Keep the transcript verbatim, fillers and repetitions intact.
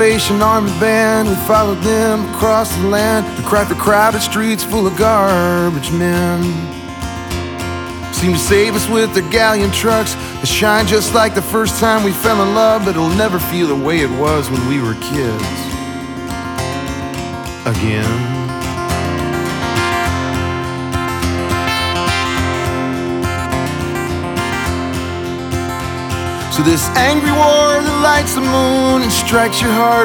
Army band, we followed them across the land to cry for crowded streets full of garbage men. Seem to save us with their galleon trucks that shine just like the first time we fell in love, but it'll never feel the way it was when we were kids again. So this angry war that lights the moon and strikes your heart